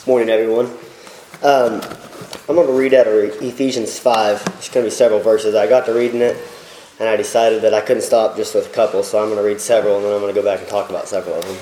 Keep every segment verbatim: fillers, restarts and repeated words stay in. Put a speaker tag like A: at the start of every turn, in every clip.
A: Morning, everyone. Um, I'm going to read out of Ephesians five. There's going to be several verses. I got to reading it, and I decided that I couldn't stop just with a couple, so I'm going to read several, and then I'm going to go back and talk about several of them.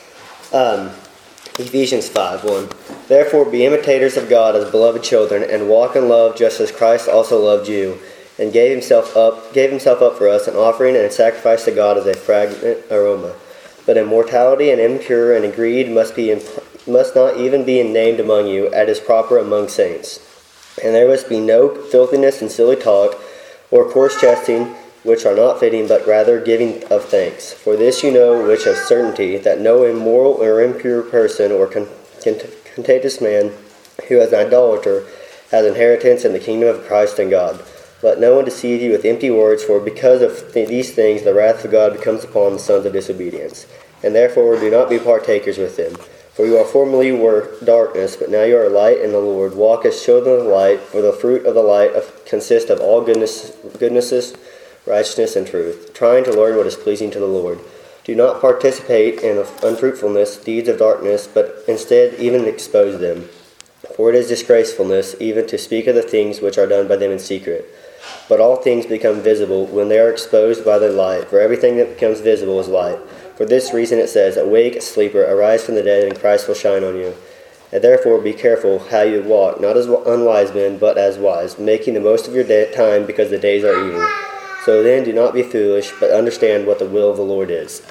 A: Um, Ephesians five one. Therefore be imitators of God as beloved children, and walk in love just as Christ also loved you, and gave himself up, gave himself up for us, an offering and a sacrifice to God as a fragrant aroma. But immortality and impure and greed must be in must not even be named among you, as is proper among saints. And there must be no filthiness and silly talk, or coarse jesting, which are not fitting, but rather giving of thanks. For this you know which of certainty, that no immoral or impure person, or con- con- contentious man, who is an idolater, has inheritance in the kingdom of Christ and God. Let no one deceive you with empty words, for because of th- these things the wrath of God comes upon the sons of disobedience. And therefore do not be partakers with them. For you are formerly were darkness, but now you are light in the Lord. Walk as children of the light, for the fruit of the light of, consists of all goodness, goodnesses, righteousness, and truth, trying to learn what is pleasing to the Lord. Do not participate in unfruitfulness, deeds of darkness, but instead even expose them. For it is disgracefulness even to speak of the things which are done by them in secret. But all things become visible when they are exposed by the light, for everything that becomes visible is light. For this reason it says, Awake, sleeper, arise from the dead, and Christ will shine on you. And therefore be careful how you walk, not as unwise men, but as wise, making the most of your day- time, because the days are evil. So then do not be foolish, but understand what the will of the Lord is.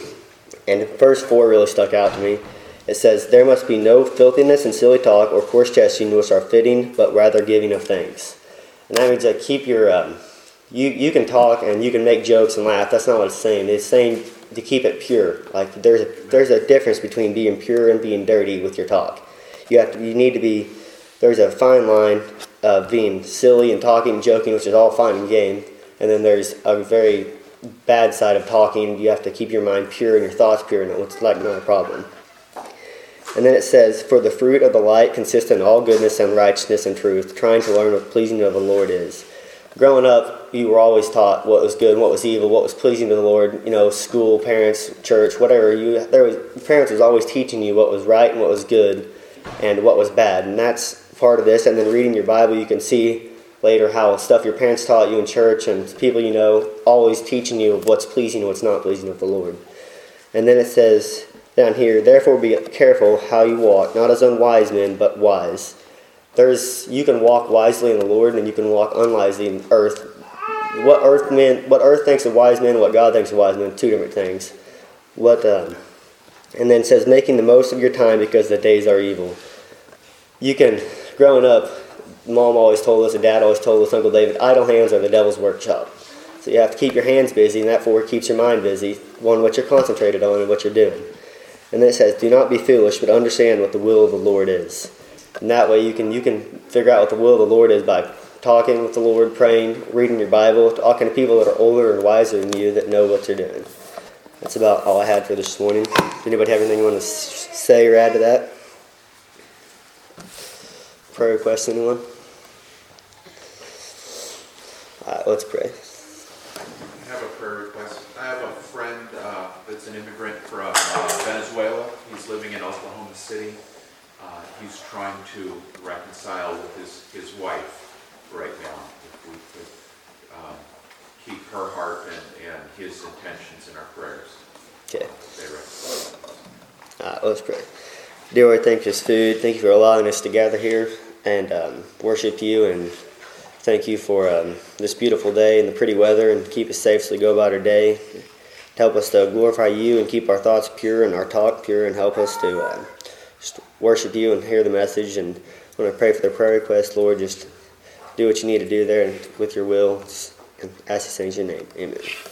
A: And verse four really stuck out to me. It says, There must be no filthiness and silly talk, or coarse jesting, which are fitting, but rather giving of thanks. And that means that keep your... Um, you, you can talk and you can make jokes and laugh. That's not what it's saying. It's saying to keep it pure. Like there's a there's a difference between being pure and being dirty with your talk. You have to you need to be there's a fine line of being silly and talking and joking, which is all fine and game, and then there's a very bad side of talking. You have to keep your mind pure and your thoughts pure, and it's like not a problem. And then it says, For the fruit of the light consists in all goodness and righteousness and truth, trying to learn what pleasing of the Lord is. Growing up, you were always taught what was good and what was evil, what was pleasing to the Lord. You know, school, parents, church, whatever. You there was parents was always teaching you what was right and what was good, and what was bad. And that's part of this. And then reading your Bible, you can see later how stuff your parents taught you in church and people you know always teaching you what's pleasing and what's not pleasing of the Lord. And then it says down here, Therefore be careful how you walk, not as unwise men, but wise. There's you can walk wisely in the Lord, and you can walk unwisely in earth. What earth men, what earth thinks of wise men, what God thinks of wise men, two different things. What um, and then it says making the most of your time because the days are evil. You can growing up, Mom always told us, and Dad always told us, Uncle David, idle hands are the devil's workshop. So you have to keep your hands busy, and that for keeps your mind busy on what you're concentrated on and what you're doing. And then it says, do not be foolish, but understand what the will of the Lord is. And that way you can you can figure out what the will of the Lord is by talking with the Lord, praying, reading your Bible, talking to people that are older and wiser than you that know what you're doing. That's about all I had for this morning. Does anybody have anything you want to say or add to that? Prayer request, anyone? All right, let's pray.
B: I have a prayer request. I have a friend uh, that's an immigrant from uh, Venezuela. He's living in Oklahoma City. Uh, he's trying to reconcile with his, his wife right now. If we could um, keep her heart and, and his intentions in our prayers.
A: Okay.
B: They reconcile.
A: All right, let's pray. Dear Lord, thank you for this food. Thank you for allowing us to gather here and um, worship you. And thank you for um, this beautiful day and the pretty weather, and keep us safe as we go about our day. Help us to glorify you and keep our thoughts pure and our talk pure, and help us to uh, just worship you and hear the message. And when I pray for the prayer request, Lord, just do what you need to do there and with your will. And ask these things in your name. Amen.